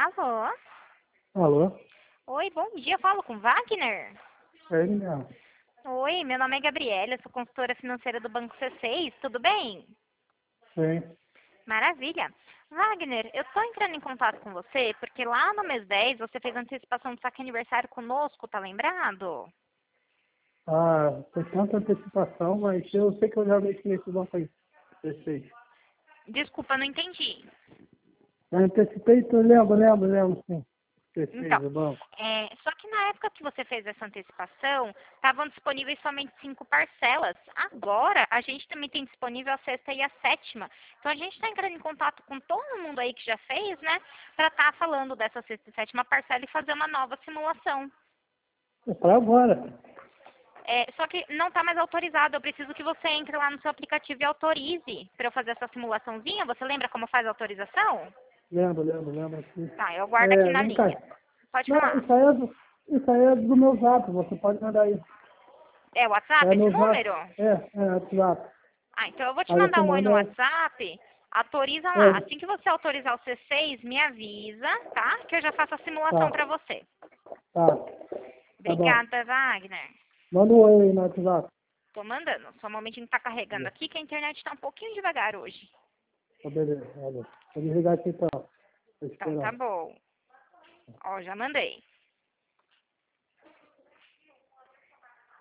Alô? Alô? Oi, bom dia. Eu falo com Wagner? É ele mesmo. Oi, meu nome é Gabriela, eu sou consultora financeira do Banco C6, tudo bem? Sim. Maravilha. Wagner, eu estou entrando em contato com você porque lá no mês 10 você fez antecipação do saque aniversário conosco, tá lembrado? Ah, foi tanta antecipação, mas eu sei que eu já mexi nesse banco aí. Perfeito. Desculpa, não entendi. Eu antecipei, tu lembro, sim. Então, Perfeito, o banco. só que na época que você fez essa antecipação, estavam disponíveis somente 5 parcelas. Agora, a gente também tem disponível a sexta e a sétima. Então, a gente está entrando em contato com todo mundo aí que já fez, né? Para estar falando dessa sexta e sétima parcela e fazer uma nova simulação. É pra agora. Só que não está mais autorizado. Eu preciso que você entre lá no seu aplicativo e autorize para eu fazer essa simulaçãozinha. Você lembra como faz a autorização? Lembro, sim. Tá, eu aguardo aqui na Vem cá. linha. Pode Não, falar. isso aí é do meu zap, você pode mandar aí. É o WhatsApp É esse no zap. número? É WhatsApp. Ah, então eu vou te Aí você mandar um oi no manda. WhatsApp. Autoriza lá. É, Assim que você autorizar o C6, me avisa, tá? Que eu já faço a simulação tá, pra você. tá. Tá bom. Obrigada, Wagner. Manda um oi aí no WhatsApp. Tô mandando. Só um momentinho que tá carregando aqui, que a internet tá um pouquinho devagar hoje. Tá, beleza. Vou desligar aqui então. Tô Então tá esperando. bom. Ó, já mandei.